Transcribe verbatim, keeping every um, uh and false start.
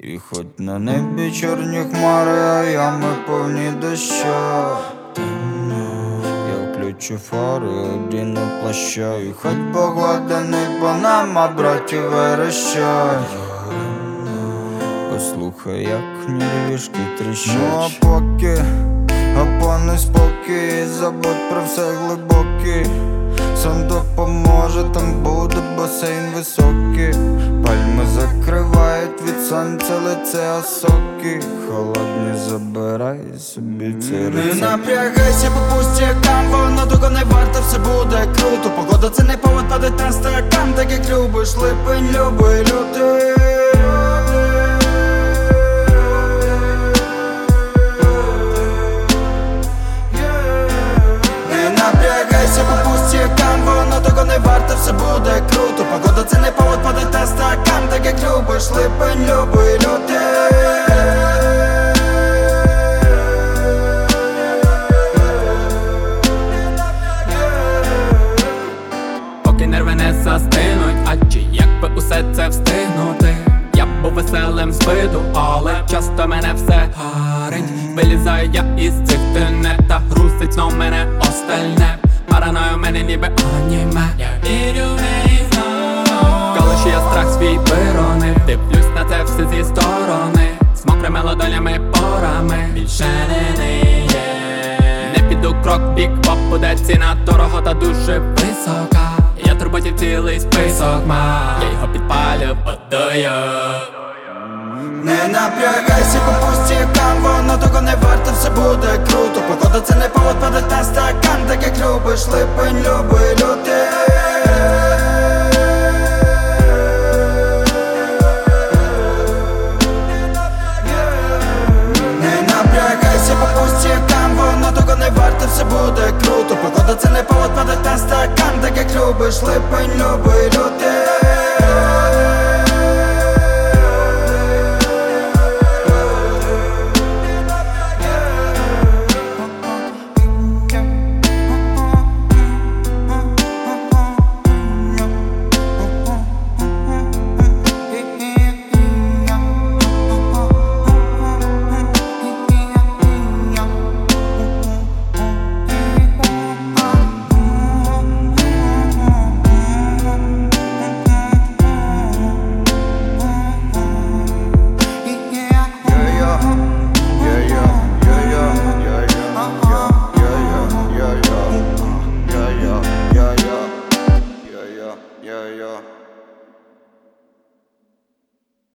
І хоч на небі чорні хмари, а ями повні доща. Я включу фари, одіну плаща, і хоч погладений по нам, а браті верещать. Послухай, як нервішки тріщать. Ну а поки, а пане спокій, забудь про все глибокий. Сон допоможе, там буде басейн високий. Пальми закривають від сонця лице, а соки холодні забирай собі ці рецепти. Не напрягайся, попусти як там, воно того не варто, все буде круто. Погода це не повод падать на стакан, так як любиш, липень, любий, лютий. Не варто, все буде круто. Погода це не повод падать на стакан, так як любиш, липень, любий, лютий. Поки нерви не застинуть, а чи як би усе це встигнути? Я був веселим з виду, але часто мене все гарить. Вилізаю я із цих тенет, та грустить знов мене остальне. Параною мене ніби аніме. Я вірю в неї знов. Коли ще я страх свій виронив, дивлюсь на це все зі сторони. З мокрими ладонями порами більше не є. Не піду крок бік, бо буде ціна дорого та дуже висока. Я турботів цілий список мав, я його підпалю водою. Не напрягайся, попусти якам, воно того не варто, все буде круто. Погода це не повод падать на стакан, так як любиш, липень, любий, лютий. Не напрягайся, попусти якам, воно того не варто, все буде круто. Погода це не повод падать на стакан, так як любиш, липень, любий, лютий.